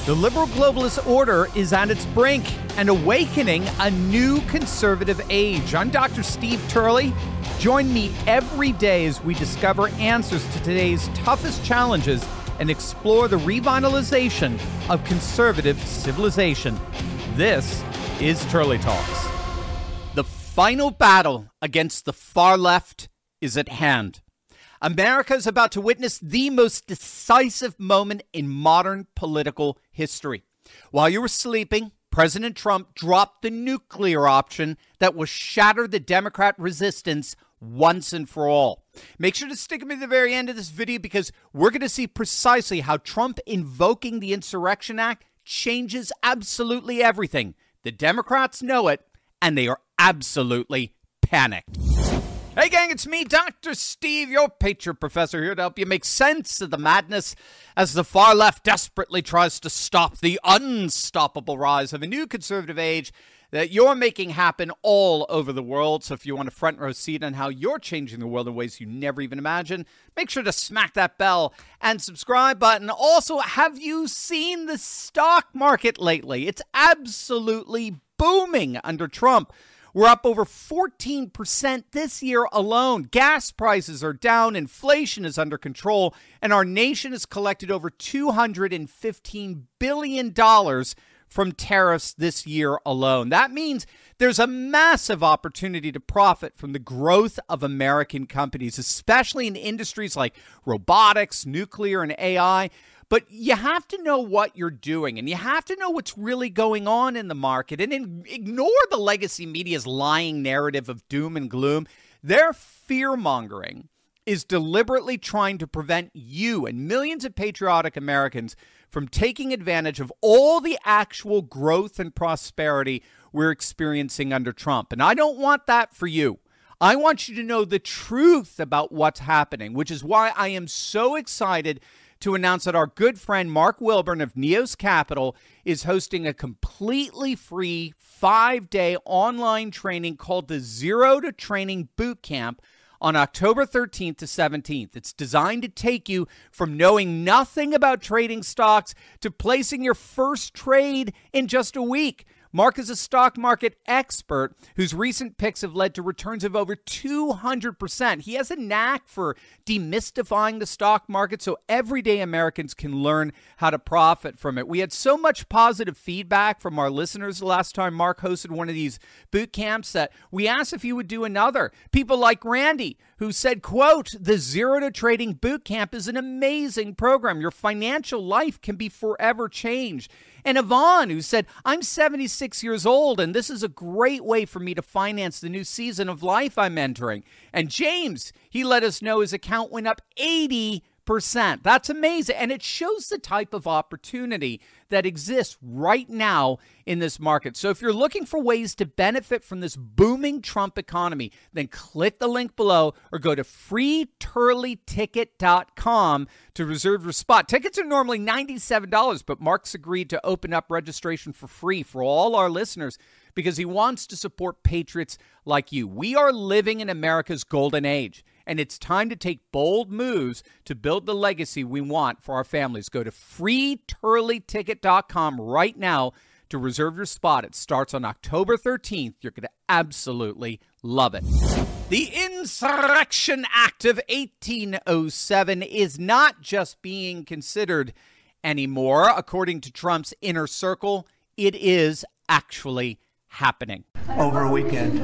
The liberal globalist order is at its brink and awakening a new conservative age. I'm Dr. Steve Turley. Join me every day as we discover answers to today's toughest challenges and explore the revitalization of conservative civilization. This is Turley Talks. The final battle against the far left is at hand. America is about to witness the most decisive moment in modern political history. While you were sleeping, President Trump dropped the nuclear option that will shatter the Democrat resistance once and for all. Make sure to stick with me to the very end of this video because we're going to see precisely how Trump invoking the Insurrection Act changes absolutely everything. The Democrats know it, and they are absolutely panicked. Hey gang, it's me, Dr. Steve, your Patriot Professor, here to help you make sense of the madness as the far left desperately tries to stop the unstoppable rise of a new conservative age that you're making happen all over the world. So if you want a front row seat on how you're changing the world in ways you never even imagined, make sure to smack that bell and subscribe button. Also, have you seen the stock market lately? It's absolutely booming under Trump. We're up over 14% this year alone. Gas prices are down, inflation is under control, and our nation has collected over $215 billion from tariffs this year alone. That means there's a massive opportunity to profit from the growth of American companies, especially in industries like robotics, nuclear, and AI. But you have to know what you're doing, and you have to know what's really going on in the market, and ignore the legacy media's lying narrative of doom and gloom. Their fear-mongering is deliberately trying to prevent you and millions of patriotic Americans from taking advantage of all the actual growth and prosperity we're experiencing under Trump. And I don't want that for you. I want you to know the truth about what's happening, which is why I am so excited to announce that our good friend Mark Wilburn of Neos Capital is hosting a completely free 5-day online training called the Zero to Training Bootcamp on October 13th to 17th. It's designed to take you from knowing nothing about trading stocks to placing your first trade in just a week. Mark is a stock market expert whose recent picks have led to returns of over 200%. He has a knack for demystifying the stock market so everyday Americans can learn how to profit from it. We had so much positive feedback from our listeners the last time Mark hosted one of these boot camps that we asked if he would do another. People like Randy, who said, quote, "The Zero to Trading Boot Camp is an amazing program. Your financial life can be forever changed." And Yvonne, who said, "I'm 76 years old, and this is a great way for me to finance the new season of life I'm entering." And James, he let us know his account went up 80%. That's amazing. And it shows the type of opportunity that exists right now in this market. So if you're looking for ways to benefit from this booming Trump economy, then click the link below or go to freeturleyticket.com to reserve your spot. Tickets are normally $97, but Mark's agreed to open up registration for free for all our listeners because he wants to support patriots like you. We are living in America's golden age, and it's time to take bold moves to build the legacy we want for our families. Go to freeturleyticket.com right now to reserve your spot. It starts on October 13th. You're going to absolutely love it. The Insurrection Act of 1807 is not just being considered anymore. According to Trump's inner circle, it is actually happening. Over a weekend.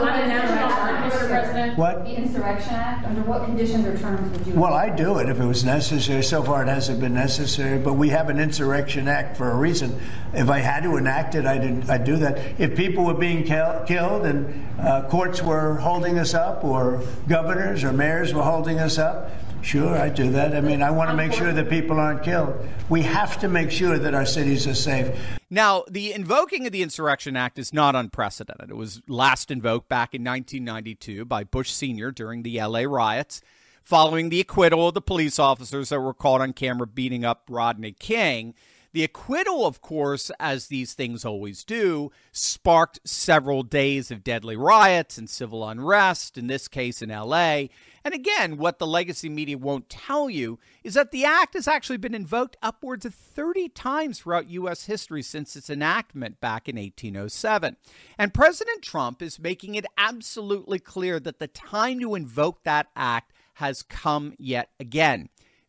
What? The Insurrection Act, under what conditions or terms would you? Well, I'd do it if it was necessary. So far it hasn't been necessary, but we have an Insurrection Act for a reason. If I had to enact it, I'd do that. If people were being killed and courts were holding us up, or governors or mayors were holding us up, sure, I'd do that. I mean, I want to make sure that people aren't killed. We have to make sure that our cities are safe. Now, the invoking of the Insurrection Act is not unprecedented. It was last invoked back in 1992 by Bush Sr. during the LA riots, following the acquittal of the police officers that were caught on camera beating up Rodney King. The acquittal, of course, as these things always do, sparked several days of deadly riots and civil unrest, in this case in L.A. And again, what the legacy media won't tell you is that the act has actually been invoked upwards of 30 times throughout U.S. history since its enactment back in 1807. And President Trump is making it absolutely clear that the time to invoke that act has come yet again.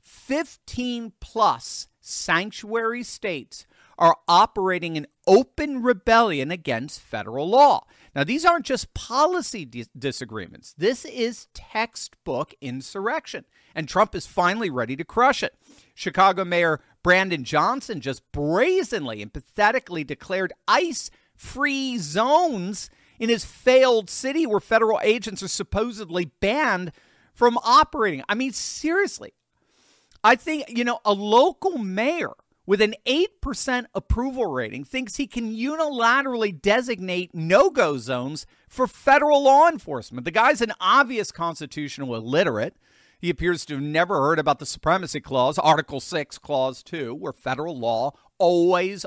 15 plus sanctuary states are operating in open rebellion against federal law. Now, these aren't just policy disagreements. This is textbook insurrection, and Trump is finally ready to crush it. Chicago Mayor Brandon Johnson just brazenly and pathetically declared ICE-free zones in his failed city where federal agents are supposedly banned from operating. I mean, seriously. I think, a local mayor with an 8% approval rating thinks he can unilaterally designate no-go zones for federal law enforcement. The guy's an obvious constitutional illiterate. He appears to have never heard about the Supremacy Clause, Article 6, Clause 2, where federal law always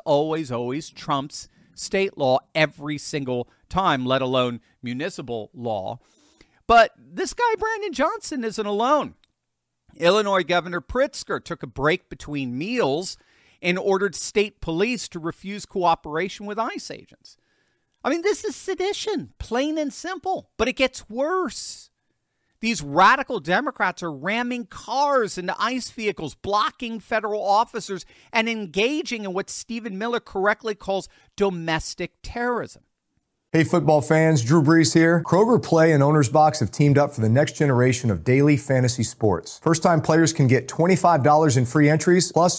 trumps state law every single time, let alone municipal law. But this guy, Brandon Johnson, isn't alone. Illinois Governor Pritzker took a break between meals and ordered state police to refuse cooperation with ICE agents. I mean, this is sedition, plain and simple, but it gets worse. These radical Democrats are ramming cars into ICE vehicles, blocking federal officers, and engaging in what Stephen Miller correctly calls domestic terrorism. Hey, football fans, Drew Brees here. Kroger Play and Owner's Box have teamed up for the next generation of daily fantasy sports. First-time players can get $25 in free entries plus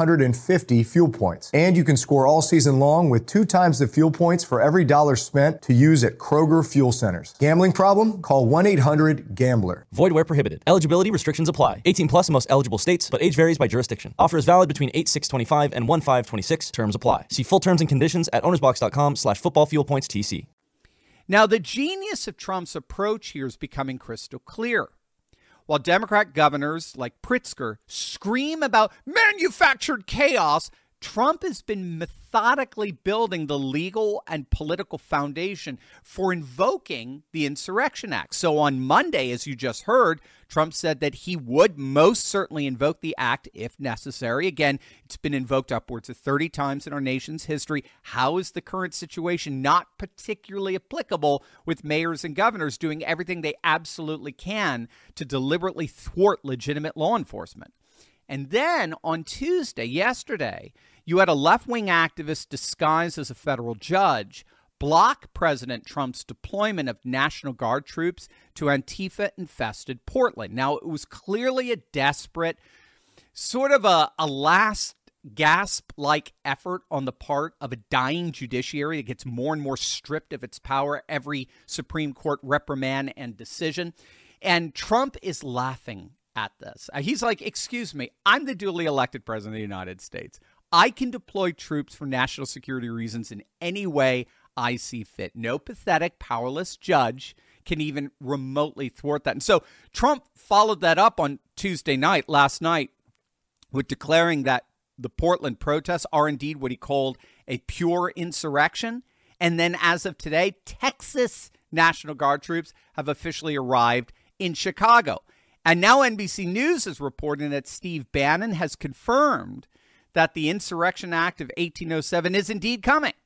250 fuel points. And you can score all season long with 2 times the fuel points for every dollar spent to use at Kroger Fuel Centers. Gambling problem? Call 1-800-GAMBLER. Void where prohibited. Eligibility restrictions apply. 18 plus in most eligible states, but age varies by jurisdiction. Offer is valid between 8/6/25 and 1/5/26. Terms apply. See full terms and conditions at ownersbox.com/footballfuelpointstc. Now, the genius of Trump's approach here is becoming crystal clear. While Democrat governors like Pritzker scream about manufactured chaos, Trump has been methodically building the legal and political foundation for invoking the Insurrection Act. So on Monday, as you just heard, Trump said that he would most certainly invoke the act if necessary. Again, it's been invoked upwards of 30 times in our nation's history. How is the current situation not particularly applicable with mayors and governors doing everything they absolutely can to deliberately thwart legitimate law enforcement? And then on Tuesday, yesterday, you had a left-wing activist disguised as a federal judge block President Trump's deployment of National Guard troops to Antifa-infested Portland. Now, it was clearly a desperate, sort of a last gasp-like effort on the part of a dying judiciary that gets more and more stripped of its power every Supreme Court reprimand and decision. And Trump is laughing at this. He's like, excuse me, I'm the duly elected president of the United States. I can deploy troops for national security reasons in any way I see fit. No pathetic, powerless judge can even remotely thwart that. And so Trump followed that up on Tuesday night, last night, with declaring that the Portland protests are indeed what he called a pure insurrection. And then as of today, Texas National Guard troops have officially arrived in Chicago. And now NBC News is reporting that Steve Bannon has confirmed that the Insurrection Act of 1807 is indeed coming.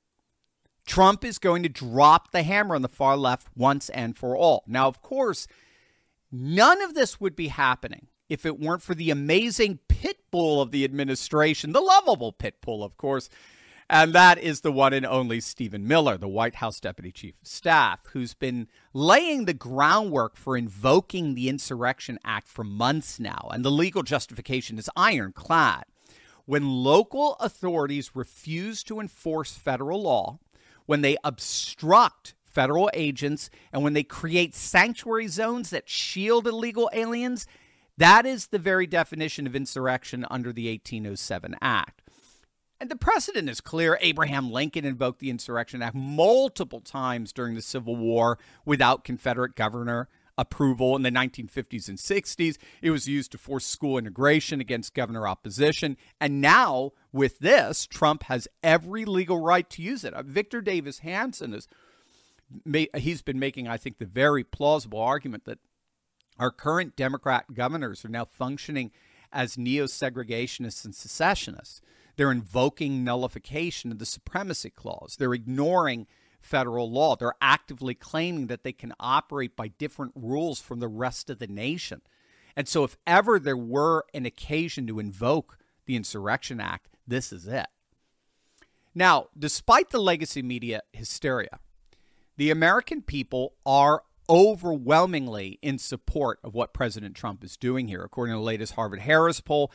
Trump is going to drop the hammer on the far left once and for all. Now, of course, none of this would be happening if it weren't for the amazing pit bull of the administration, the lovable pit bull, of course, and that is the one and only Stephen Miller, the White House Deputy Chief of Staff, who's been laying the groundwork for invoking the Insurrection Act for months now, and the legal justification is ironclad. When local authorities refuse to enforce federal law, when they obstruct federal agents, and when they create sanctuary zones that shield illegal aliens, that is the very definition of insurrection under the 1807 Act. And the precedent is clear. Abraham Lincoln invoked the Insurrection Act multiple times during the Civil War without Confederate governor approval in the 1950s and 60s. It was used to force school integration against governor opposition. And now, with this, Trump has every legal right to use it. Victor Davis Hanson he's been making, I think, the very plausible argument that our current Democrat governors are now functioning as neo-segregationists and secessionists. They're invoking nullification of the Supremacy Clause. They're ignoring federal law. They're actively claiming that they can operate by different rules from the rest of the nation. And so if ever there were an occasion to invoke the Insurrection Act, this is it. Now, despite the legacy media hysteria, the American people are overwhelmingly in support of what President Trump is doing here. According to the latest Harvard-Harris poll,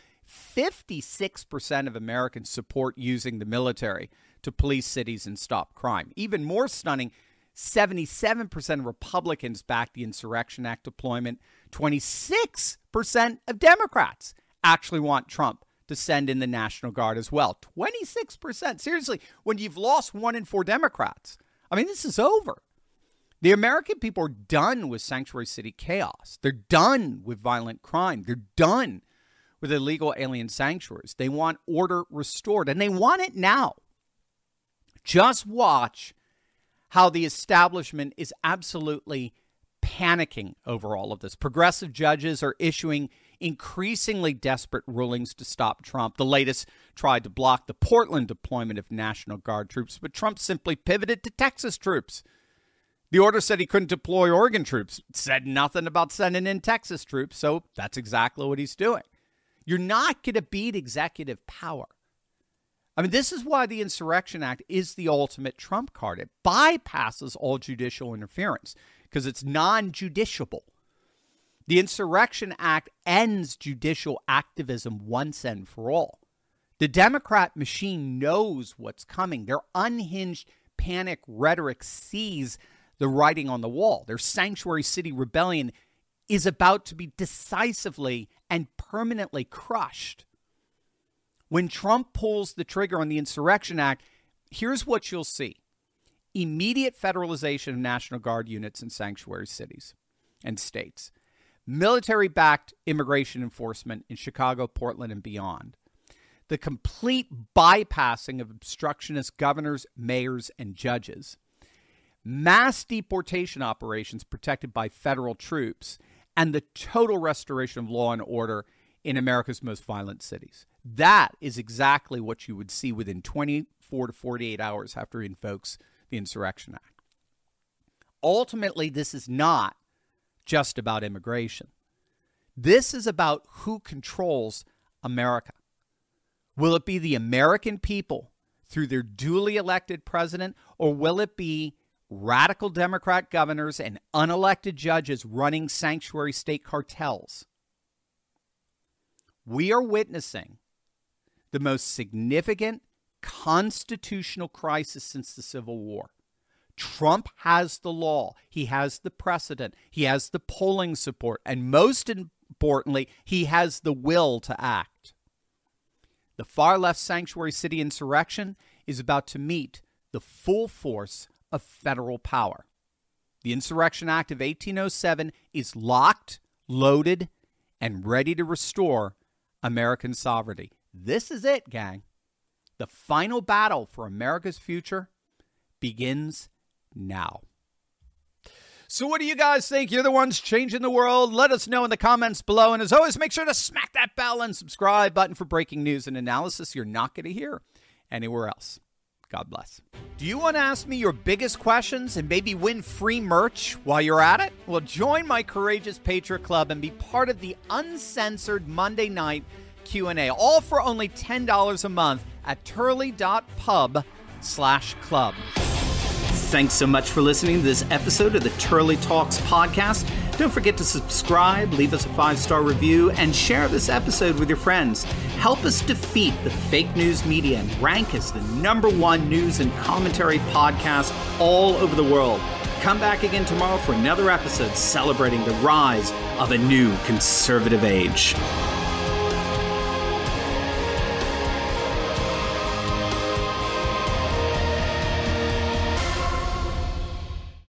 56% of Americans support using the military to police cities and stop crime. Even more stunning, 77% of Republicans back the Insurrection Act deployment. 26% of Democrats actually want Trump to send in the National Guard as well. 26%. Seriously, when you've lost 1 in 4 Democrats, I mean, this is over. The American people are done with sanctuary city chaos. They're done with violent crime. They're done with illegal alien sanctuaries. They want order restored, and they want it now. Just watch how the establishment is absolutely panicking over all of this. Progressive judges are issuing increasingly desperate rulings to stop Trump. The latest tried to block the Portland deployment of National Guard troops, but Trump simply pivoted to Texas troops. The order said he couldn't deploy Oregon troops. It said nothing about sending in Texas troops, so that's exactly what he's doing. You're not going to beat executive power. I mean, this is why the Insurrection Act is the ultimate trump card. It bypasses all judicial interference because it's non-judiciable. The Insurrection Act ends judicial activism once and for all. The Democrat machine knows what's coming. Their unhinged panic rhetoric sees the writing on the wall. Their sanctuary city rebellion is about to be decisively and permanently crushed. When Trump pulls the trigger on the Insurrection Act, here's what you'll see. Immediate federalization of National Guard units in sanctuary cities and states. Military-backed immigration enforcement in Chicago, Portland, and beyond. The complete bypassing of obstructionist governors, mayors, and judges. Mass deportation operations protected by federal troops, and the total restoration of law and order in America's most violent cities. That is exactly what you would see within 24 to 48 hours after he invokes the Insurrection Act. Ultimately, this is not just about immigration. This is about who controls America. Will it be the American people through their duly elected president, or will it be radical Democrat governors and unelected judges running sanctuary state cartels? We are witnessing the most significant constitutional crisis since the Civil War. Trump has the law. He has the precedent. He has the polling support. And most importantly, he has the will to act. The far-left sanctuary city insurrection is about to meet the full force of federal power. The Insurrection Act of 1807 is locked, loaded, and ready to restore American sovereignty. This is it, gang. The final battle for America's future begins now. So what do you guys think? You're the ones changing the world. Let us know in the comments below. And as always, make sure to smack that bell and subscribe button for breaking news and analysis you're not going to hear anywhere else. God bless. Do you want to ask me your biggest questions and maybe win free merch while you're at it? Well, join my Courageous Patriot Club and be part of the uncensored Monday night Q&A, all for only $10 a month at turley.pub/club. Thanks so much for listening to this episode of the Turley Talks podcast. Don't forget to subscribe, leave us a 5-star review, and share this episode with your friends. Help us defeat the fake news media and rank as the #1 news and commentary podcast all over the world. Come back again tomorrow for another episode celebrating the rise of a new conservative age.